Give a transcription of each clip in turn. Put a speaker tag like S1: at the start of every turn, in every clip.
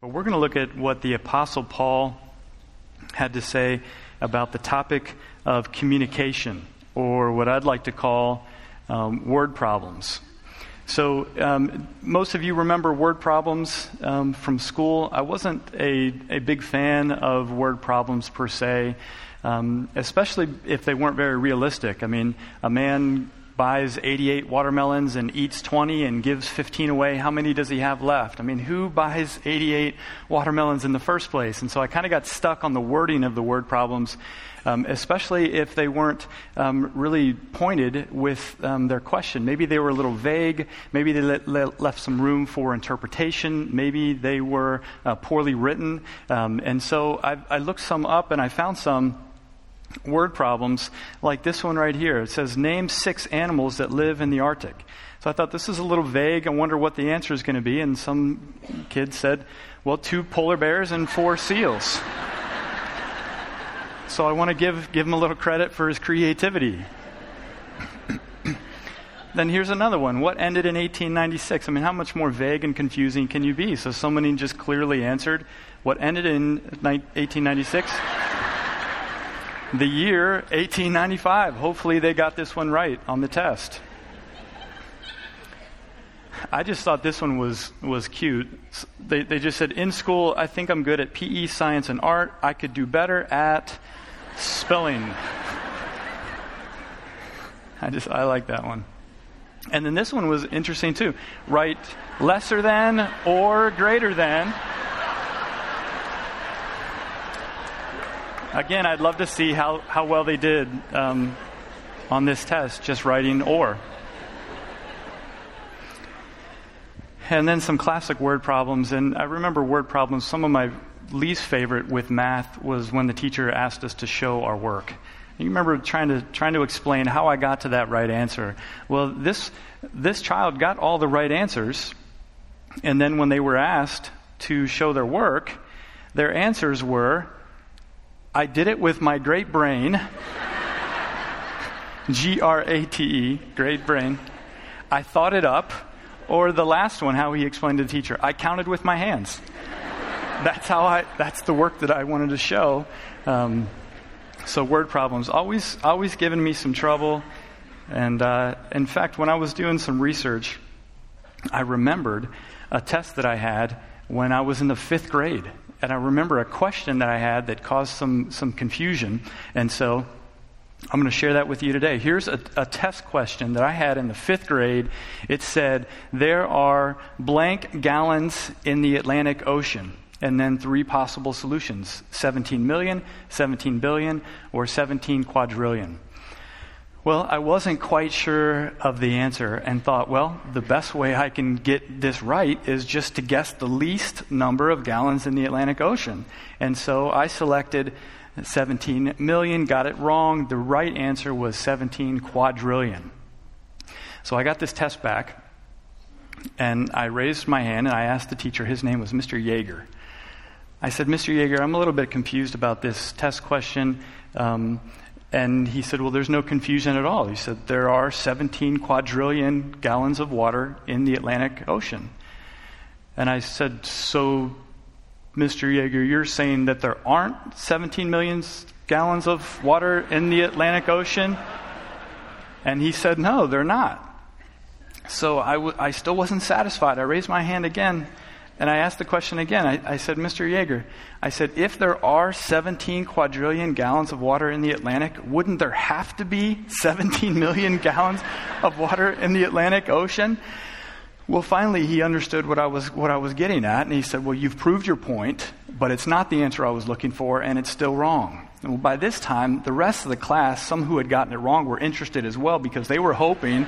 S1: But we're going to look at what the Apostle Paul had to say about the topic of communication, or what I'd like to call word problems. So most of you remember word problems from school. I wasn't a big fan of word problems per se, especially if they weren't very realistic. I mean, a man buys 88 watermelons and eats 20 and gives 15 away. How many does he have left? I mean, who buys 88 watermelons in the first place? And so I kind of got stuck on the wording of the word problems, especially if they weren't really pointed with their question. Maybe they were a little vague. Maybe they left some room for interpretation. Maybe they were poorly written. And so I looked some up, and I found some word problems like this one right here. It says, name 6 animals that live in the Arctic. So I thought, this is a little vague. I wonder what the answer is going to be. And some kid said, well, 2 polar bears and 4 seals. So I want to give him a little credit for his creativity. Then here's another one. What ended in 1896? I mean, how much more vague and confusing can you be? So somebody just clearly answered, what ended in 1896? The year 1895. Hopefully they got this one right on the test. I just thought this one was cute. They just said, in school, I think I'm good at PE, science, and art. I could do better at spelling. I like that one. And then this one was interesting too. Write lesser than or greater than. Again, I'd love to see how well they did on this test, just writing or. And then some classic word problems. And I remember word problems, some of my least favorite with math was when the teacher asked us to show our work. You remember trying to explain how I got to that right answer. Well, this child got all the right answers, and then when they were asked to show their work, their answers were, I did it with my great brain, G-R-A-T-E, great brain. I thought it up, or the last one, how he explained to the teacher, I counted with my hands. That's the work that I wanted to show. So word problems, always giving me some trouble. And in fact, when I was doing some research, I remembered a test that I had when I was in the 5th grade. And I remember a question that I had that caused some confusion. And so I'm going to share that with you today. Here's a test question that I had in the 5th grade. It said, there are blank gallons in the Atlantic Ocean. And then 3 possible solutions, 17 million, 17 billion, or 17 quadrillion. Well, I wasn't quite sure of the answer and thought, well, the best way I can get this right is just to guess the least number of gallons in the Atlantic Ocean. And so I selected 17 million, got it wrong. The right answer was 17 quadrillion. So I got this test back, and I raised my hand, and I asked the teacher, his name was Mr. Yeager. I said, Mr. Yeager, I'm a little bit confused about this test question. And he said, well, there's no confusion at all. He said, there are 17 quadrillion gallons of water in the Atlantic Ocean. And I said, so, Mr. Yeager, you're saying that there aren't 17 million gallons of water in the Atlantic Ocean? And he said, no, they're not. So I still wasn't satisfied. I raised my hand again. And I asked the question again. I said, Mr. Yeager, I said, if there are 17 quadrillion gallons of water in the Atlantic, wouldn't there have to be 17 million gallons of water in the Atlantic Ocean? Well, finally, he understood what I was getting at, and he said, well, you've proved your point, but it's not the answer I was looking for, and it's still wrong. And well, by this time, the rest of the class, some who had gotten it wrong, were interested as well, because they were hoping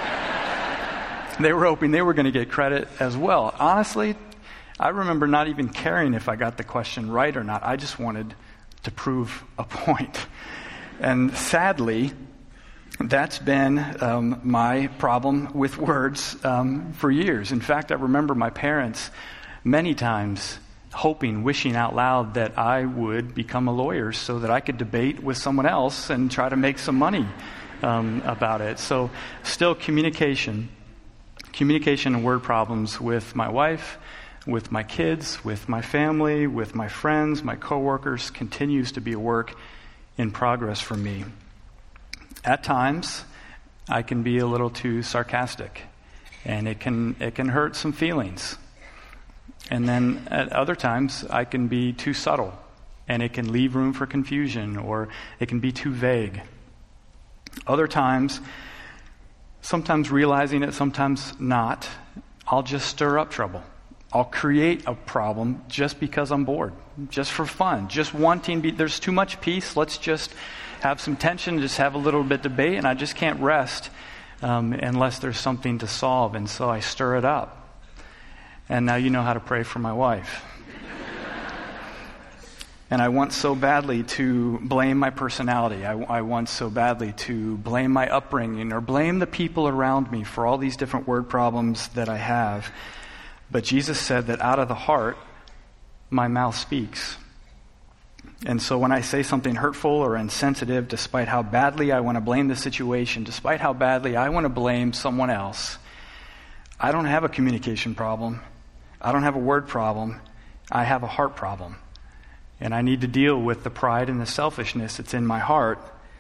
S1: they were going to get credit as well. Honestly, I remember not even caring if I got the question right or not. I just wanted to prove a point. And sadly, that's been my problem with words for years. In fact, I remember my parents many times wishing out loud that I would become a lawyer so that I could debate with someone else and try to make some money about it. So still communication and word problems with my wife, with my kids, with my family, with my friends, my coworkers, continues to be a work in progress for me. At times, I can be a little too sarcastic, and it can hurt some feelings. And then at other times, I can be too subtle, and it can leave room for confusion, or it can be too vague. Other times, sometimes realizing it, sometimes not, I'll just stir up trouble. I'll create a problem just because I'm bored, just for fun, just wanting, there's too much peace, let's just have some tension, just have a little bit debate, and I just can't rest unless there's something to solve, and so I stir it up. And now you know how to pray for my wife. And I want so badly to blame my personality. I want so badly to blame my upbringing or blame the people around me for all these different word problems that I have. But Jesus said that out of the heart, my mouth speaks. And so when I say something hurtful or insensitive, despite how badly I want to blame the situation, despite how badly I want to blame someone else, I don't have a communication problem. I don't have a word problem. I have a heart problem. And I need to deal with the pride and the selfishness that's in my heart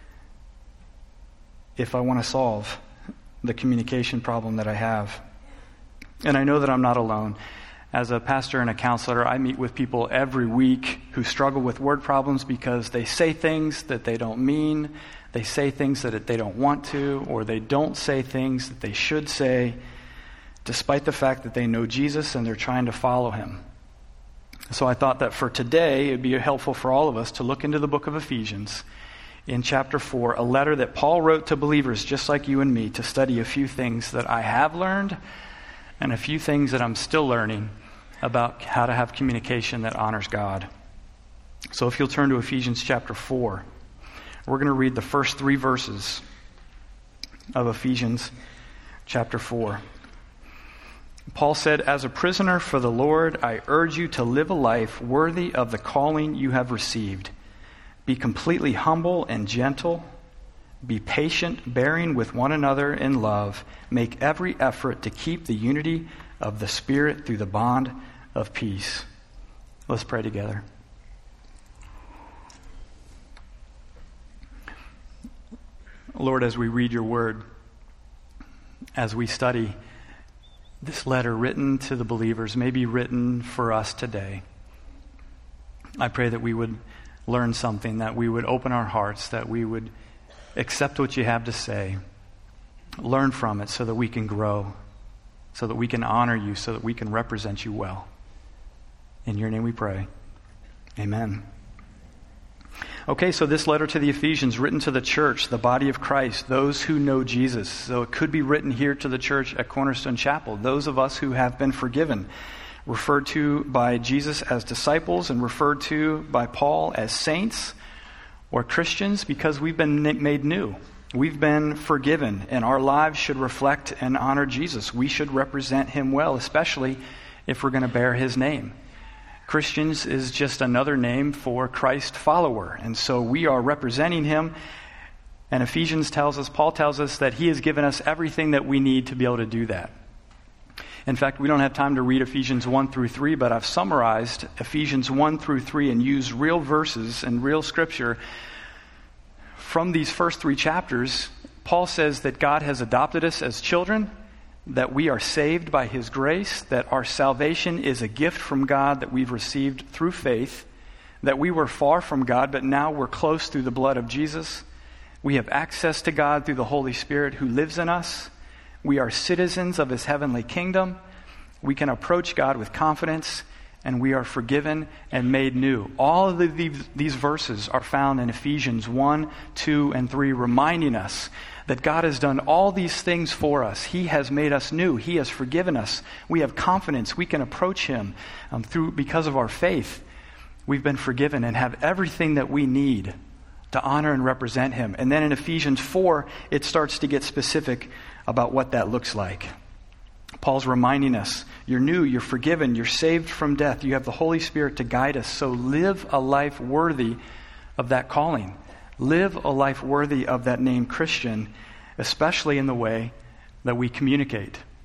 S1: if I want to solve the communication problem that I have. And I know that I'm not alone. As a pastor and a counselor, I meet with people every week who struggle with word problems because they say things that they don't mean, they say things that they don't want to, or they don't say things that they should say, despite the fact that they know Jesus and they're trying to follow him. So I thought that for today, it would be helpful for all of us to look into the book of Ephesians in chapter 4, a letter that Paul wrote to believers just like you and me, to study a few things that I have learned and a few things that I'm still learning about how to have communication that honors God. So if you'll turn to Ephesians chapter 4, we're going to read the first 3 verses of Ephesians chapter 4. Paul said, "As a prisoner for the Lord, I urge you to live a life worthy of the calling you have received. Be completely humble and gentle. Be patient, bearing with one another in love. Make every effort to keep the unity of the Spirit through the bond of peace." Let's pray together. Lord, as we read your word, as we study this letter written to the believers, maybe written for us today, I pray that we would learn something, that we would open our hearts, that we would accept what you have to say, learn from it so that we can grow, so that we can honor you, so that we can represent you well. In your name we pray. Amen. Okay, so this letter to the Ephesians, written to the church, the body of Christ, those who know Jesus. So it could be written here to the church at Cornerstone Chapel, those of us who have been forgiven, referred to by Jesus as disciples and referred to by Paul as saints or Christians because we've been made new. We've been forgiven, and our lives should reflect and honor Jesus. We should represent him well, especially if we're going to bear his name. Christians is just another name for Christ follower. And so we are representing him. And Ephesians tells us, Paul tells us that he has given us everything that we need to be able to do that. In fact, we don't have time to read Ephesians 1 through 3, but I've summarized Ephesians 1 through 3 and used real verses and real scripture. From these first 3 chapters, Paul says that God has adopted us as children, that we are saved by his grace, that our salvation is a gift from God that we've received through faith, that we were far from God, but now we're close through the blood of Jesus. We have access to God through the Holy Spirit who lives in us. We are citizens of his heavenly kingdom. We can approach God with confidence, and we are forgiven and made new. All of these verses are found in Ephesians 1, 2, and 3, reminding us that God has done all these things for us. He has made us new. He has forgiven us. We have confidence. We can approach him because of our faith. We've been forgiven and have everything that we need to honor and represent him. And then in Ephesians 4, it starts to get specific about what that looks like. Paul's reminding us, you're new, you're forgiven, you're saved from death, you have the Holy Spirit to guide us. So live a life worthy of that calling. Live a life worthy of that name Christian, especially in the way that we communicate.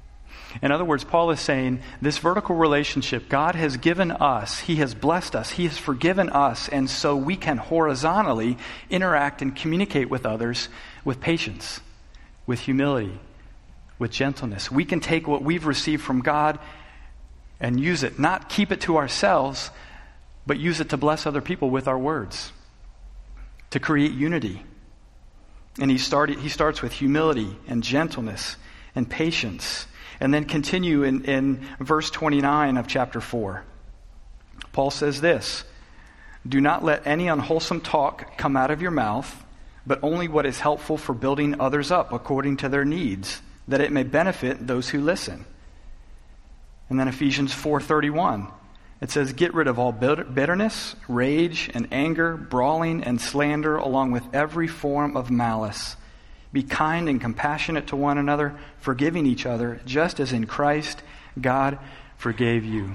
S1: In other words, Paul is saying this vertical relationship, God has given us, He has blessed us, He has forgiven us, and so we can horizontally interact and communicate with others with patience, with humility, with gentleness. We can take what we've received from God and use it, not keep it to ourselves, but use it to bless other people with our words, to create unity. And he starts with humility and gentleness and patience. And then continue in verse 29 of chapter 4. Paul says this, "Do not let any unwholesome talk come out of your mouth, but only what is helpful for building others up according to their needs, that it may benefit those who listen." And then Ephesians 4:31, it says, "Get rid of all bitterness, rage, and anger, brawling, and slander, along with every form of malice. Be kind and compassionate to one another, forgiving each other, just as in Christ God forgave you."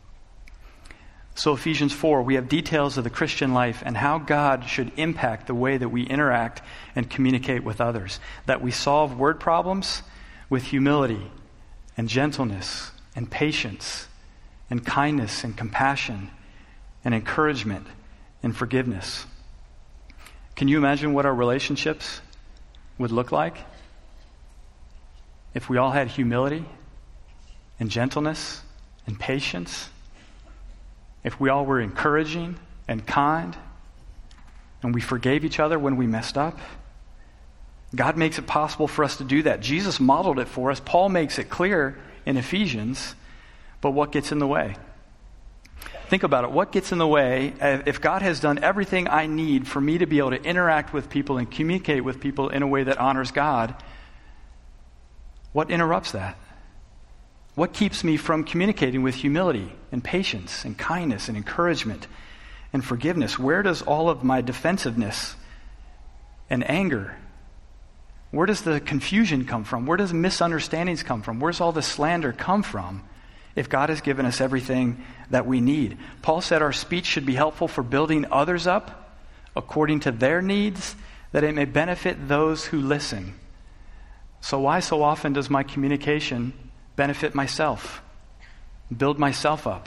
S1: So Ephesians 4, we have details of the Christian life and how God should impact the way that we interact and communicate with others. That we solve word problems with humility and gentleness and patience and kindness and compassion and encouragement and forgiveness. Can you imagine what our relationships would look like if we all had humility and gentleness and patience? If we all were encouraging and kind and we forgave each other when we messed up? God makes it possible for us to do that. Jesus modeled it for us. Paul makes it clear in Ephesians. But what gets in the way? Think about it. What gets in the way if God has done everything I need for me to be able to interact with people and communicate with people in a way that honors God? What interrupts that? What keeps me from communicating with humility and patience and kindness and encouragement and forgiveness? Where does all of my defensiveness and anger, where does the confusion come from? Where does misunderstandings come from? Where's all the slander come from? If God has given us everything that we need. Paul said our speech should be helpful for building others up according to their needs, that it may benefit those who listen. So why so often does my communication benefit myself, build myself up?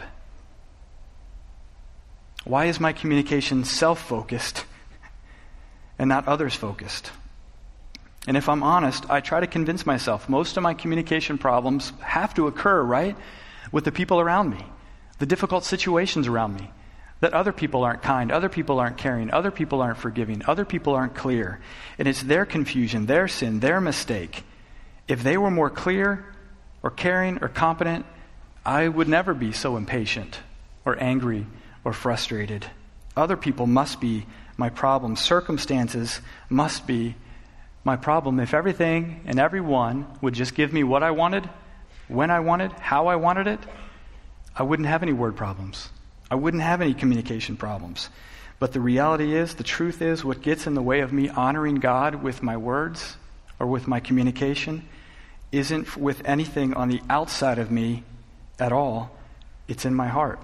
S1: Why is my communication self-focused and not others-focused? And if I'm honest, I try to convince myself most of my communication problems have to occur, right, with the people around me, the difficult situations around me, that other people aren't kind, other people aren't caring, other people aren't forgiving, other people aren't clear. And it's their confusion, their sin, their mistake. If they were more clear or caring or competent, I would never be so impatient or angry or frustrated. Other people must be my problem. Circumstances must be my problem. If everything and everyone would just give me what I wanted, when I wanted, how I wanted it, I wouldn't have any word problems. I wouldn't have any communication problems. But the reality is, the truth is, what gets in the way of me honoring God with my words or with my communication isn't with anything on the outside of me at all. It's in my heart.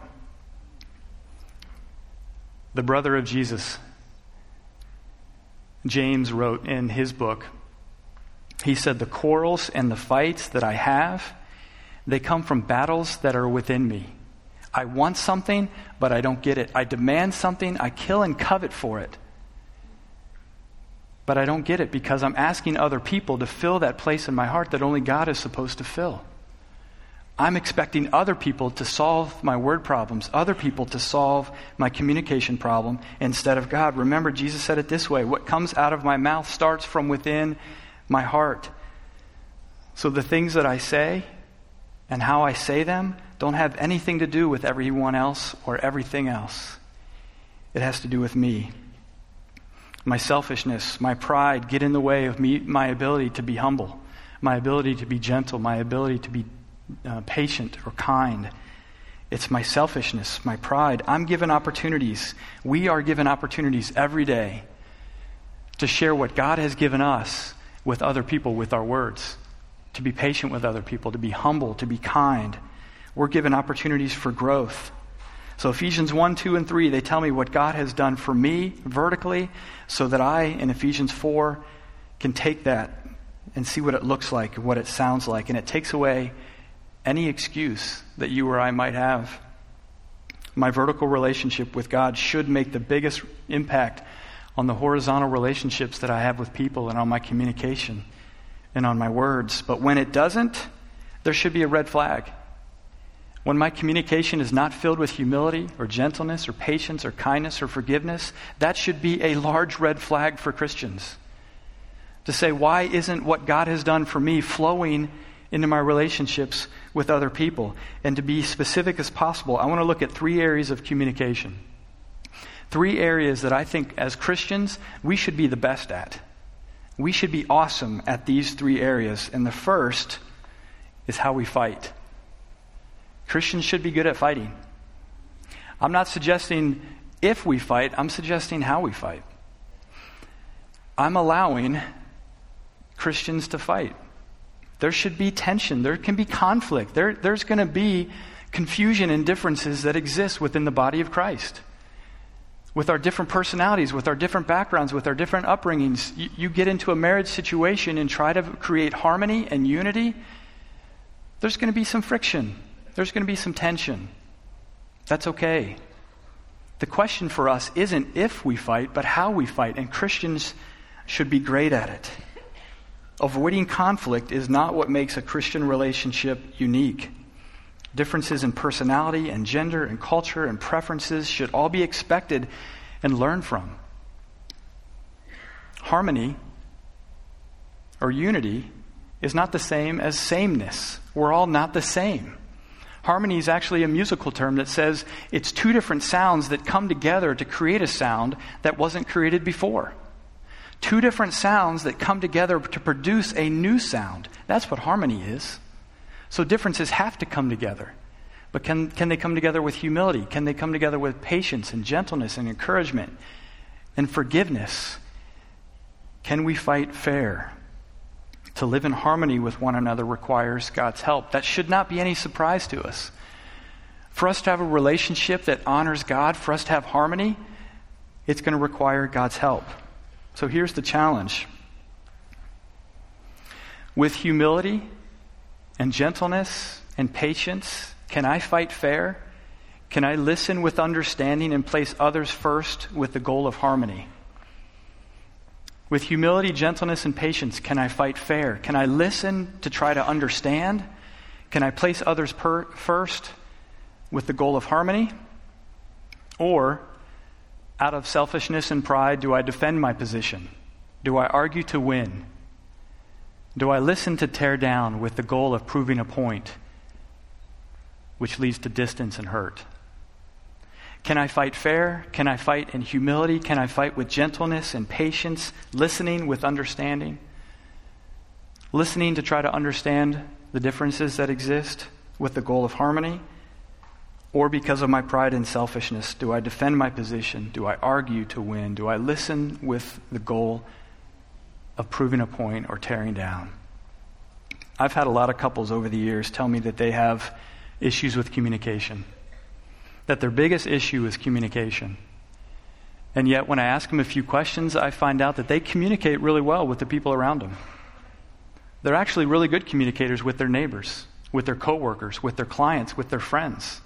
S1: The brother of Jesus, James, wrote in his book, he said, "The quarrels and the fights that I have, they come from battles that are within me. I want something, but I don't get it. I demand something, I kill and covet for it. But I don't get it because I'm asking other people to fill that place in my heart that only God is supposed to fill. I'm expecting other people to solve my word problems, other people to solve my communication problem instead of God." Remember, Jesus said it this way, what comes out of my mouth starts from within my heart. So the things that I say and how I say them don't have anything to do with everyone else or everything else. It has to do with me. My selfishness, my pride get in the way of me, my ability to be humble, my ability to be gentle, my ability to be patient or kind. It's my selfishness, my pride. I'm given opportunities. We are given opportunities every day to share what God has given us with other people with our words, to be patient with other people, to be humble, to be kind. We're given opportunities for growth. So Ephesians 1, 2, and 3, they tell me what God has done for me vertically so that I, in Ephesians 4, can take that and see what it looks like, what it sounds like. And it takes away any excuse that you or I might have. My vertical relationship with God should make the biggest impact on the horizontal relationships that I have with people and on my communication and on my words. But when it doesn't, there should be a red flag. When my communication is not filled with humility or gentleness or patience or kindness or forgiveness, that should be a large red flag for Christians. To say, why isn't what God has done for me flowing into my relationships with other people? And to be specific as possible, I want to look at 3 areas of communication. 3 areas that I think as Christians we should be the best at. We should be awesome at these 3 areas. And the first is how we fight. Christians should be good at fighting. I'm not suggesting if we fight, I'm suggesting how we fight. I'm allowing Christians to fight. There should be tension. There can be conflict. There's going to be confusion and differences that exist within the body of Christ. With our different personalities, with our different backgrounds, with our different upbringings, you get into a marriage situation and try to create harmony and unity, there's going to be some friction. There's going to be some tension. That's okay. The question for us isn't if we fight, but how we fight, and Christians should be great at it. Avoiding conflict is not what makes a Christian relationship unique. Differences in personality and gender and culture and preferences should all be expected and learned from. Harmony or unity is not the same as sameness. We're all not the same. Harmony is actually a musical term that says it's 2 different sounds that come together to create a sound that wasn't created before. 2 different sounds that come together to produce a new sound. That's what harmony is. So differences have to come together. But can they come together with humility? Can they come together with patience and gentleness and encouragement and forgiveness? Can we fight fair? To live in harmony with one another requires God's help. That should not be any surprise to us. For us to have a relationship that honors God, for us to have harmony, it's going to require God's help. So here's the challenge. With humility and gentleness and patience, can I fight fair? Can I listen with understanding and place others first with the goal of harmony? With humility, gentleness, and patience, can I fight fair? Can I listen to try to understand? Can I place others first with the goal of harmony? Or, out of selfishness and pride, do I defend my position? Do I argue to win? Do I listen to tear down with the goal of proving a point, which leads to distance and hurt? Can I fight fair? Can I fight in humility? Can I fight with gentleness and patience, listening with understanding? Listening to try to understand the differences that exist with the goal of harmony? Or because of my pride and selfishness, do I defend my position? Do I argue to win? Do I listen with the goal of proving a point or tearing down? I've had a lot of couples over the years tell me that they have issues with communication. That their biggest issue is communication. And yet when I ask them a few questions, I find out that they communicate really well with the people around them. They're actually really good communicators with their neighbors, with their coworkers, with their clients, with their friends.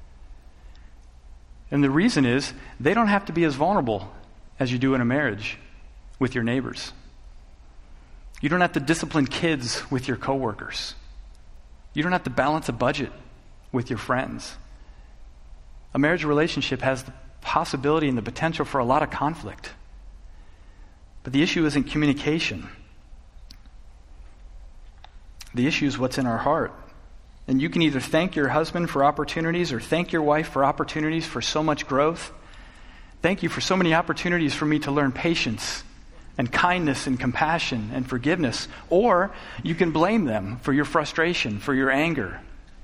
S1: And the reason is they don't have to be as vulnerable as you do in a marriage with your neighbors. You don't have to discipline kids with your coworkers. You don't have to balance a budget with your friends. A marriage relationship has the possibility and the potential for a lot of conflict. But the issue isn't communication. The issue is what's in our heart. And you can either thank your husband for opportunities or thank your wife for opportunities for so much growth. Thank you for so many opportunities for me to learn patience and kindness and compassion and forgiveness. Or you can blame them for your frustration, for your anger.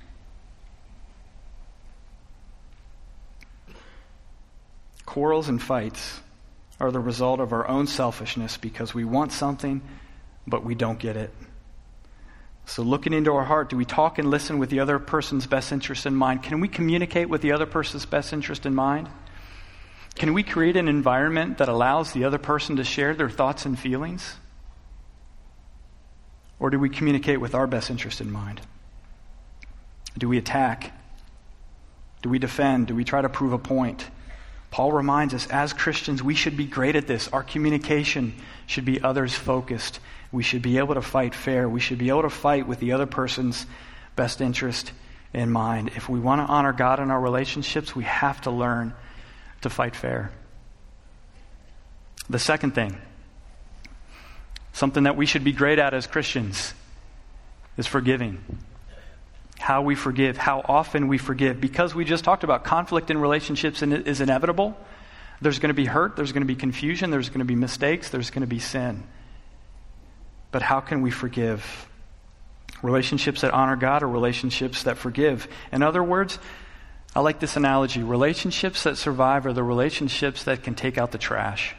S1: Quarrels and fights are the result of our own selfishness because we want something, but we don't get it. So looking into our heart, do we talk and listen with the other person's best interest in mind? Can we communicate with the other person's best interest in mind? Can we create an environment that allows the other person to share their thoughts and feelings? Or do we communicate with our best interest in mind? Do we attack? Do we defend? Do we try to prove a point? Paul reminds us, as Christians, we should be great at this. Our communication should be others-focused. We should be able to fight fair. We should be able to fight with the other person's best interest in mind. If we want to honor God in our relationships, we have to learn to fight fair. The second thing, something that we should be great at as Christians, is forgiving. How we forgive, how often we forgive. Because we just talked about conflict in relationships and it is inevitable. There's going to be hurt, there's going to be confusion, there's going to be mistakes, there's going to be sin. But how can we forgive? Relationships that honor God are relationships that forgive. In other words, I like this analogy. Relationships that survive are the relationships that can take out the trash.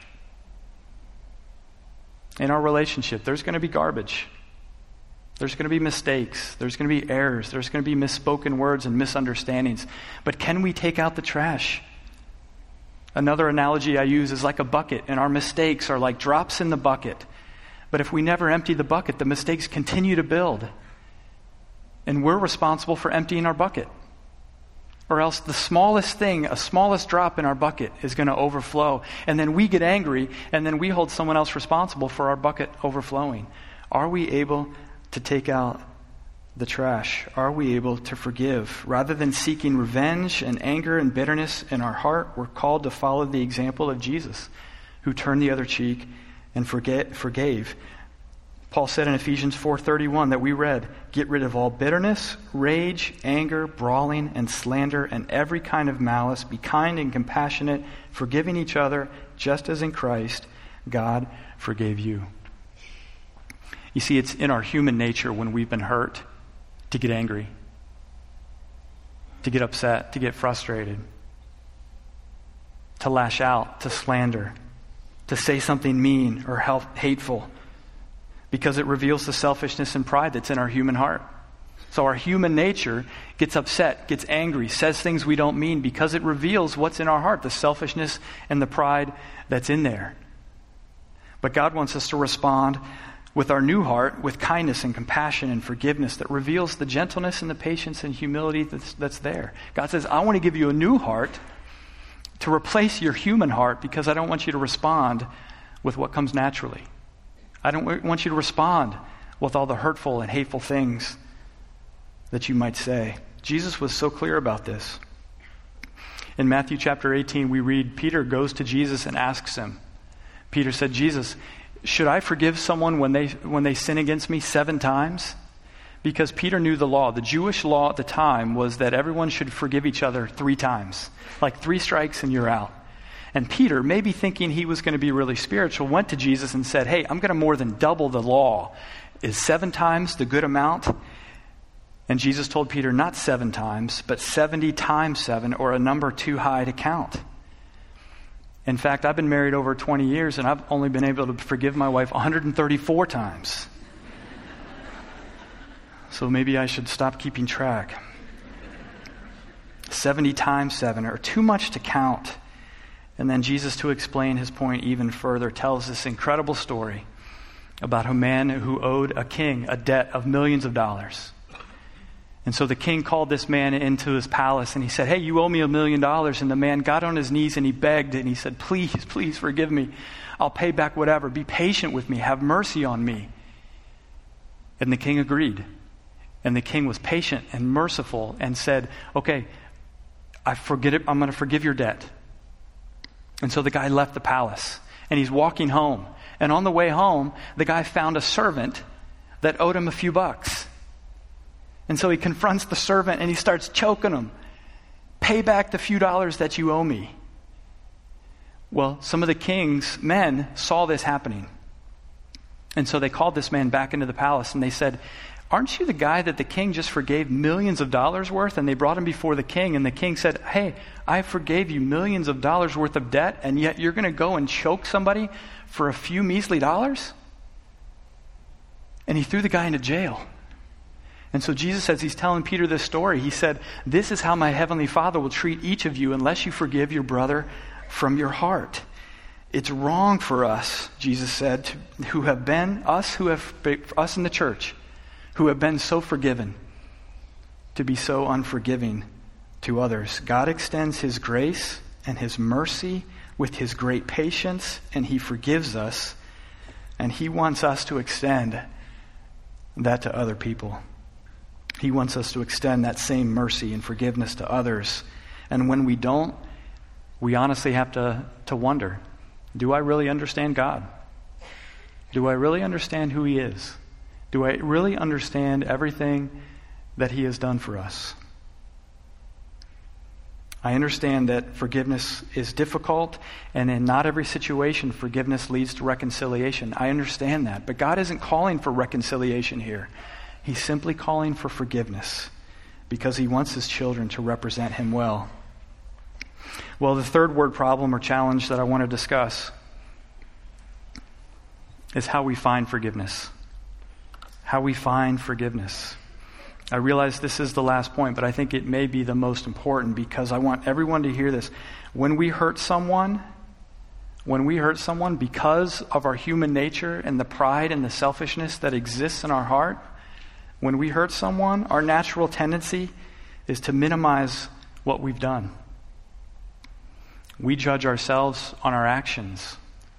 S1: In our relationship, there's going to be garbage. There's going to be mistakes. There's going to be errors. There's going to be misspoken words and misunderstandings. But can we take out the trash? Another analogy I use is like a bucket, and our mistakes are like drops in the bucket. But if we never empty the bucket, the mistakes continue to build. And we're responsible for emptying our bucket. Or else the smallest thing, a smallest drop in our bucket is going to overflow. And then we get angry, and then we hold someone else responsible for our bucket overflowing. Are we able to take out the trash? Are we able to forgive? Rather than seeking revenge and anger and bitterness in our heart, we're called to follow the example of Jesus, who turned the other cheek and forgave. Paul said in Ephesians 4:31 that we read, "Get rid of all bitterness, rage, anger, brawling, and slander, and every kind of malice. Be kind and compassionate, forgiving each other, just as in Christ God forgave you." You see, it's in our human nature when we've been hurt to get angry, to get upset, to get frustrated, to lash out, to slander, to say something mean or hateful, because it reveals the selfishness and pride that's in our human heart. So our human nature gets upset, gets angry, says things we don't mean because it reveals what's in our heart, the selfishness and the pride that's in there. But God wants us to respond with our new heart, with kindness and compassion and forgiveness that reveals the gentleness and the patience and humility that's there. God says, I want to give you a new heart to replace your human heart because I don't want you to respond with what comes naturally. I don't want you to respond with all the hurtful and hateful things that you might say. Jesus was so clear about this. In Matthew chapter 18, we read, Peter goes to Jesus and asks him. Peter said, Jesus, should I forgive someone when they sin against me 7 times? Because Peter knew the law. The Jewish law at the time was that everyone should forgive each other 3 times. Like 3 strikes and you're out. And Peter, maybe thinking he was going to be really spiritual, went to Jesus and said, hey, I'm going to more than double the law. Is 7 times the good amount? And Jesus told Peter, not 7 times, but 70 times 7, or a number too high to count. In fact, I've been married over 20 years, and I've only been able to forgive my wife 134 times. So maybe I should stop keeping track. 70 times 7, or too much to count. And then Jesus, to explain his point even further, tells this incredible story about a man who owed a king a debt of millions of dollars. And so the king called this man into his palace and he said, hey, you owe me $1 million. And the man got on his knees and he begged and he said, please, please forgive me. I'll pay back whatever. Be patient with me. Have mercy on me. And the king agreed. And the king was patient and merciful and said, okay, I'm going to forgive your debt. And so the guy left the palace and he's walking home. And on the way home, the guy found a servant that owed him a few bucks. And so he confronts the servant and he starts choking him. Pay back the few dollars that you owe me. Well, some of the king's men saw this happening. And so they called this man back into the palace and they said, aren't you the guy that the king just forgave millions of dollars worth? And they brought him before the king and the king said, hey, I forgave you millions of dollars worth of debt and yet you're going to go and choke somebody for a few measly dollars? And he threw the guy into jail. And so Jesus, as he's telling Peter this story, he said, this is how my heavenly Father will treat each of you unless you forgive your brother from your heart. It's wrong for us, Jesus said, us in the church, who have been so forgiven, to be so unforgiving to others. God extends his grace and his mercy with his great patience, and he forgives us, and he wants us to extend that to other people. He wants us to extend that same mercy and forgiveness to others. And when we don't, we honestly have to wonder, do I really understand God? Do I really understand who he is? Do I really understand everything that he has done for us? I understand that forgiveness is difficult, and in not every situation forgiveness leads to reconciliation. I understand that. But God isn't calling for reconciliation here. He's simply calling for forgiveness because he wants his children to represent him well. Well, the third word problem or challenge that I want to discuss is how we find forgiveness. How we find forgiveness. I realize this is the last point, but I think it may be the most important because I want everyone to hear this. When we hurt someone because of our human nature and the pride and the selfishness that exists in our heart, when we hurt someone, our natural tendency is to minimize what we've done. We judge ourselves on our actions.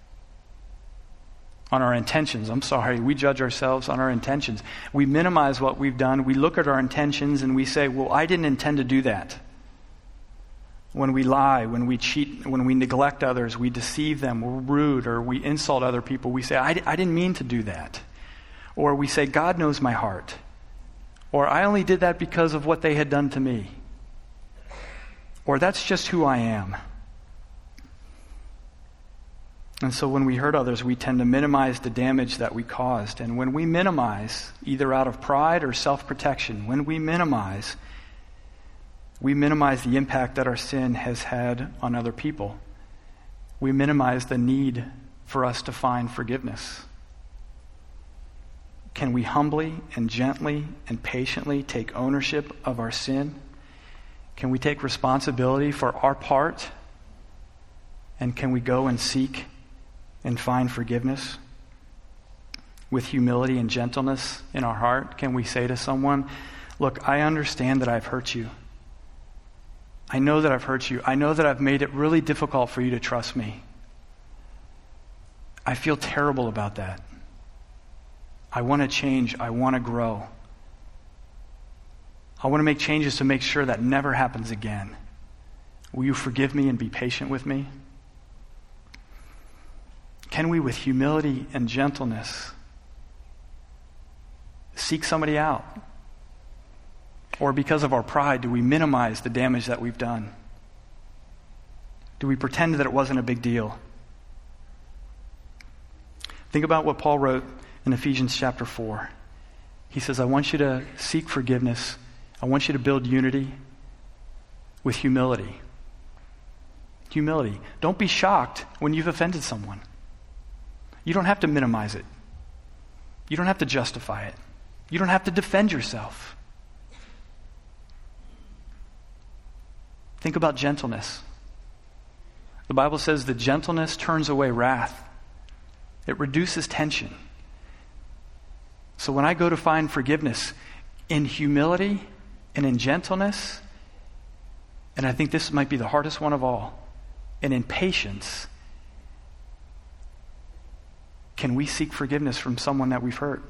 S1: On our intentions. We judge ourselves on our intentions. We minimize what we've done. We look at our intentions and we say, well, I didn't intend to do that. When we lie, when we cheat, when we neglect others, we deceive them, we're rude, or we insult other people, we say, I didn't mean to do that. Or we say, God knows my heart. Or I only did that because of what they had done to me. Or that's just who I am. And so when we hurt others, we tend to minimize the damage that we caused. And when we minimize, either out of pride or self-protection, when we minimize the impact that our sin has had on other people. We minimize the need for us to find forgiveness. Can we humbly and gently and patiently take ownership of our sin? Can we take responsibility for our part? And can we go and seek and find forgiveness? With humility and gentleness in our heart, can we say to someone, look, I understand that I've hurt you. I know that I've hurt you. I know that I've made it really difficult for you to trust me. I feel terrible about that. I want to change. I want to grow. I want to make changes to make sure that never happens again. Will you forgive me and be patient with me? Can we, with humility and gentleness, seek somebody out? Or because of our pride, do we minimize the damage that we've done? Do we pretend that it wasn't a big deal? Think about what Paul wrote in Ephesians chapter 4. He says, I want you to seek forgiveness. I want you to build unity with humility. Humility. Don't be shocked when you've offended someone. You don't have to minimize it. You don't have to justify it. You don't have to defend yourself. Think about gentleness. The Bible says that gentleness turns away wrath. It reduces tension. So when I go to find forgiveness in humility and in gentleness, and I think this might be the hardest one of all, and in patience, can we seek forgiveness from someone that we've hurt?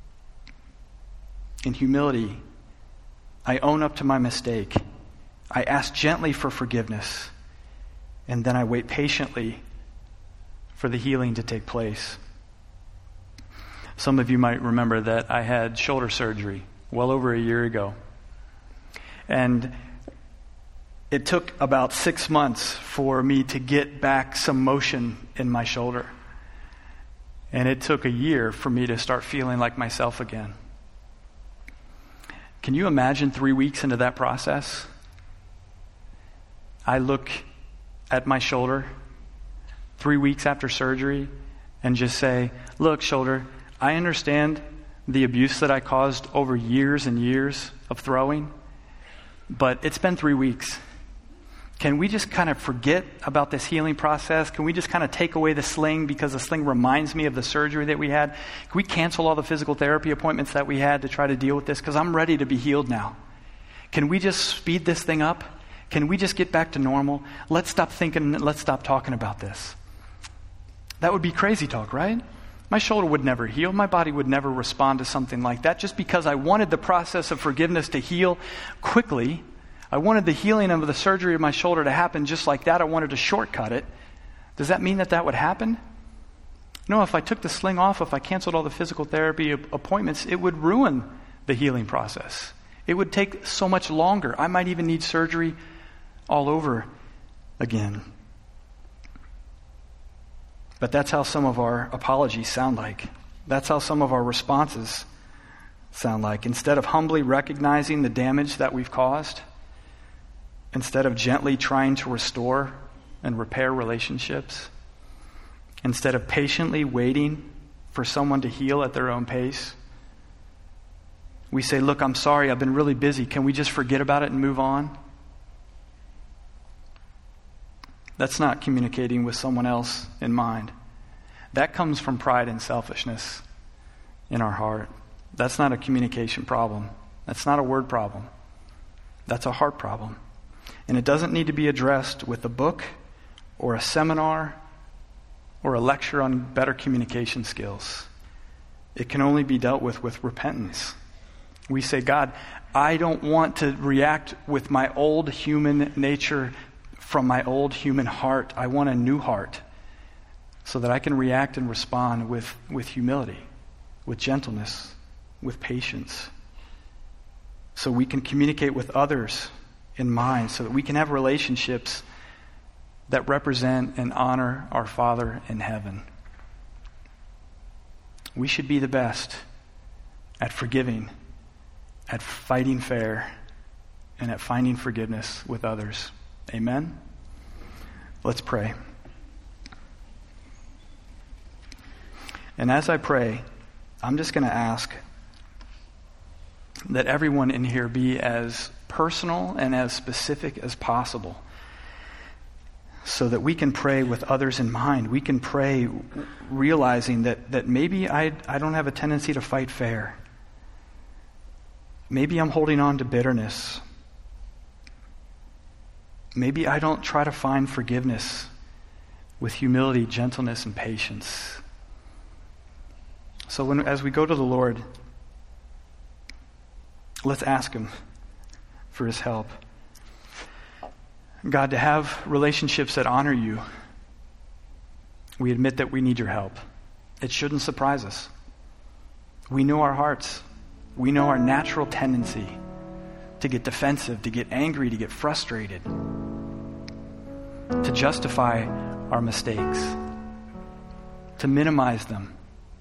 S1: In humility, I own up to my mistake. I ask gently for forgiveness, and then I wait patiently for the healing to take place. Some of you might remember that I had shoulder surgery well over a year ago. And it took about 6 months for me to get back some motion in my shoulder. And it took a year for me to start feeling like myself again. Can you imagine 3 weeks into that process? I look at my shoulder 3 weeks after surgery and just say, look, shoulder, I understand the abuse that I caused over years and years of throwing, but it's been 3 weeks. Can we just kind of forget about this healing process? Can we just kind of take away the sling because the sling reminds me of the surgery that we had? Can we cancel all the physical therapy appointments that we had to try to deal with this? Because I'm ready to be healed now. Can we just speed this thing up? Can we just get back to normal? Let's stop thinking, let's stop talking about this. That would be crazy talk, right? My shoulder would never heal. My body would never respond to something like that just because I wanted the process of forgiveness to heal quickly. I wanted the healing of the surgery of my shoulder to happen just like that. I wanted to shortcut it. Does that mean that that would happen? No, if I took the sling off, if I canceled all the physical therapy appointments, it would ruin the healing process. It would take so much longer. I might even need surgery all over again. But that's how some of our apologies sound like. That's how some of our responses sound like. Instead of humbly recognizing the damage that we've caused, instead of gently trying to restore and repair relationships, instead of patiently waiting for someone to heal at their own pace, we say, look, I'm sorry, I've been really busy. Can we just forget about it and move on? That's not communicating with someone else in mind. That comes from pride and selfishness in our heart. That's not a communication problem. That's not a word problem. That's a heart problem. And it doesn't need to be addressed with a book or a seminar or a lecture on better communication skills. It can only be dealt with repentance. We say, God, I don't want to react with my old human nature from my old human heart. I want a new heart so that I can react and respond with humility, with gentleness, with patience. So we can communicate with others in mind, so that we can have relationships that represent and honor our Father in heaven. We should be the best at forgiving, at fighting fair, and at finding forgiveness with others. Amen? Let's pray. And as I pray, I'm just going to ask that everyone in here be as personal and as specific as possible, so that we can pray with others in mind. We can pray realizing that maybe I don't have a tendency to fight fair. Maybe I'm holding on to bitterness. Maybe I don't try to find forgiveness with humility, gentleness, and patience. So as we go to the Lord, let's ask Him for His help. God, to have relationships that honor You, we admit that we need Your help. It shouldn't surprise us. We know our hearts. We know our natural tendency to get defensive, to get angry, to get frustrated, to justify our mistakes, to minimize them,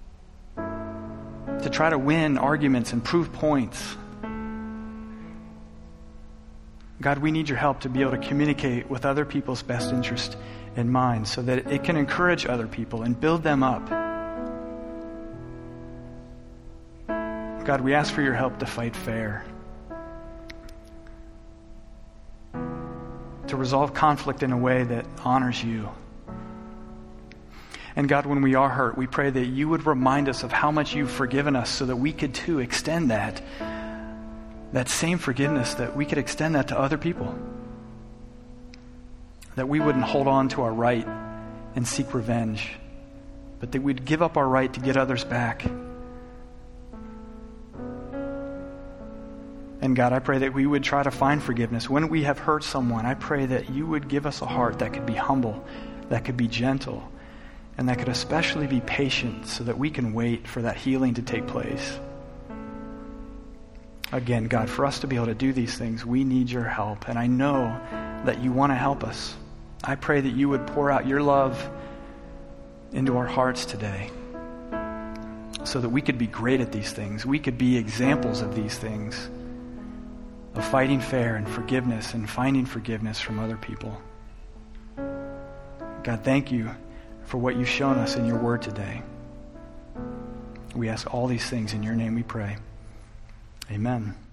S1: to try to win arguments and prove points. God, we need Your help to be able to communicate with other people's best interest in mind, so that it can encourage other people and build them up. God, we ask for Your help to fight fair, to resolve conflict in a way that honors You. And God, when we are hurt, we pray that You would remind us of how much You've forgiven us, so that we could too extend that same forgiveness, that we could extend that to other people. That we wouldn't hold on to our right and seek revenge, but that we'd give up our right to get others back. And God, I pray that we would try to find forgiveness. When we have hurt someone, I pray that You would give us a heart that could be humble, that could be gentle, and that could especially be patient, so that we can wait for that healing to take place. Again, God, for us to be able to do these things, we need Your help. And I know that You want to help us. I pray that You would pour out Your love into our hearts today, so that we could be great at these things. We could be examples of these things, of fighting fair and forgiveness and finding forgiveness from other people. God, thank You for what You've shown us in Your word today. We ask all these things in Your name we pray. Amen.